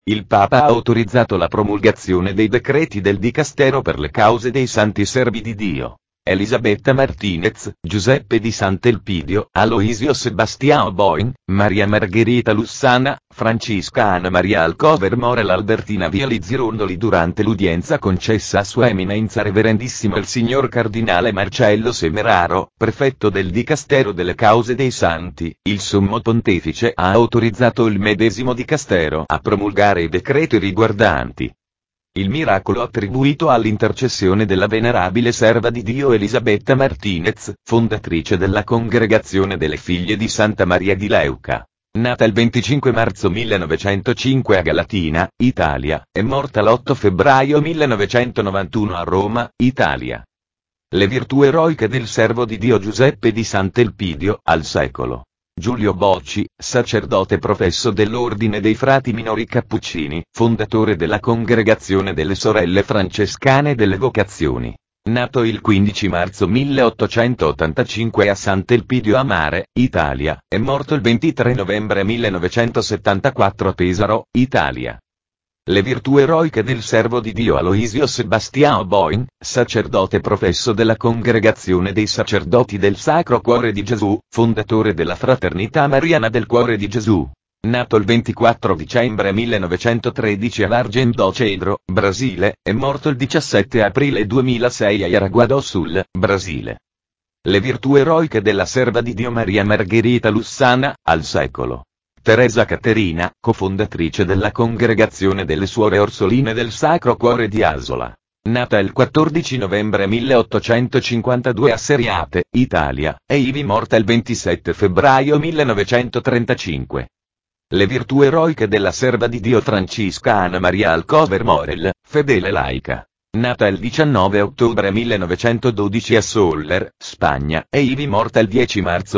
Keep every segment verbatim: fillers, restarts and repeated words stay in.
Il Papa ha autorizzato la promulgazione dei decreti del Dicastero per le cause dei santi servi di Dio. Elisabetta Martinez, Giuseppe di Sant'Elpidio, Aloisio Sebastiano Boin, Maria Margherita Lussana, Francisca Anna Maria Alcover Morel Albertina Viali Zirondoli. Durante l'udienza concessa a Sua Eminenza Reverendissimo il Signor Cardinale Marcello Semeraro, prefetto del Dicastero delle Cause dei Santi, il Sommo Pontefice ha autorizzato il medesimo Dicastero a promulgare i decreti riguardanti il miracolo attribuito all'intercessione della venerabile serva di Dio Elisabetta Martinez, fondatrice della Congregazione delle Figlie di Santa Maria di Leuca. Nata il venticinque marzo millenovecentocinque a Galatina, Italia, e morta l'otto febbraio millenovecentonovantuno a Roma, Italia. Le virtù eroiche del servo di Dio Giuseppe di Sant'Elpidio, al secolo. Giulio Bocci, sacerdote professo dell'Ordine dei Frati Minori Cappuccini, fondatore della Congregazione delle Sorelle Francescane delle Vocazioni. Nato il quindici marzo milleottocentottantacinque a Sant'Elpidio a Mare, Italia, e morto il ventitré novembre millenovecentosettantaquattro a Pesaro, Italia. Le virtù eroiche del servo di Dio Aloisio Sebastiano Boin, sacerdote professo della Congregazione dei Sacerdoti del Sacro Cuore di Gesù, fondatore della Fraternità Mariana del Cuore di Gesù. Nato il ventiquattro dicembre millenovecentotredici a Largendo Cedro, Brasile, e morto il diciassette aprile duemilasei a Jaraguá do Sul, Brasile. Le virtù eroiche della serva di Dio Maria Margherita Lussana, al secolo. Teresa Caterina, cofondatrice della Congregazione delle Suore Orsoline del Sacro Cuore di Asola. Nata il quattordici novembre milleottocentocinquantadue a Seriate, Italia, e ivi morta il ventisette febbraio millenovecentotrentacinque. Le virtù eroiche della serva di Dio Francisca Anna Maria Alcover Morel, fedele laica. Nata il diciannove ottobre millenovecentododici a Soller, Spagna, e ivi morta il dieci marzo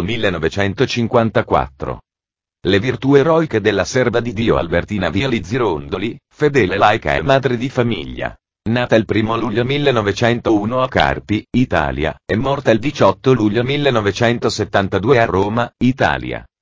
millenovecentocinquantaquattro. Le virtù eroiche della serva di Dio Albertina Viali Zirondoli, fedele laica e madre di famiglia. Nata il primo luglio millenovecentouno a Carpi, Italia, e morta il diciotto luglio millenovecentosettantadue a Roma, Italia.